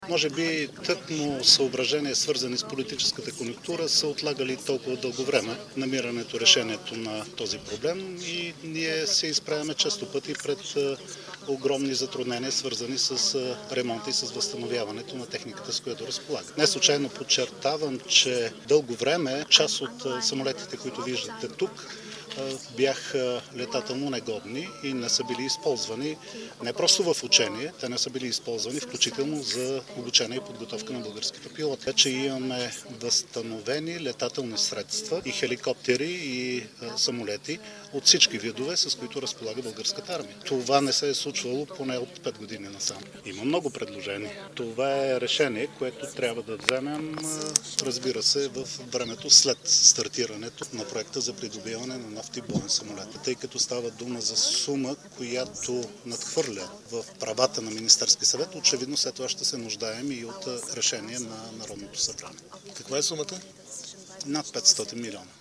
Може би тъкмо съображения, свързани с политическата конюнктура, са отлагали толкова дълго време намирането решението на този проблем и ние се изправяме често пъти пред огромни затруднения, свързани с ремонта и с възстановяването на техниката, с която разполага. Не случайно подчертавам, че дълго време част от самолетите, които виждате тук, бяха летателно негодни и не са били използвани не просто в учение, те не са били използвани включително за обучение и подготовка на българските пилоти. Вече имаме възстановени летателни средства и хеликоптери и самолети от всички видове, с които разполага българската армия. Това не се е случвало поне от 5 години насам. Има много предложения. Това е решение, което трябва да вземем, разбира се, в времето след стартирането на проекта за придобиване на нов тип боен самолет. Тъй като става дума за сума, която надхвърля в правата на Министерски съвет, очевидно след това ще се нуждаем и от решение на Народното събрание. Каква е сумата? Над 500 милиона.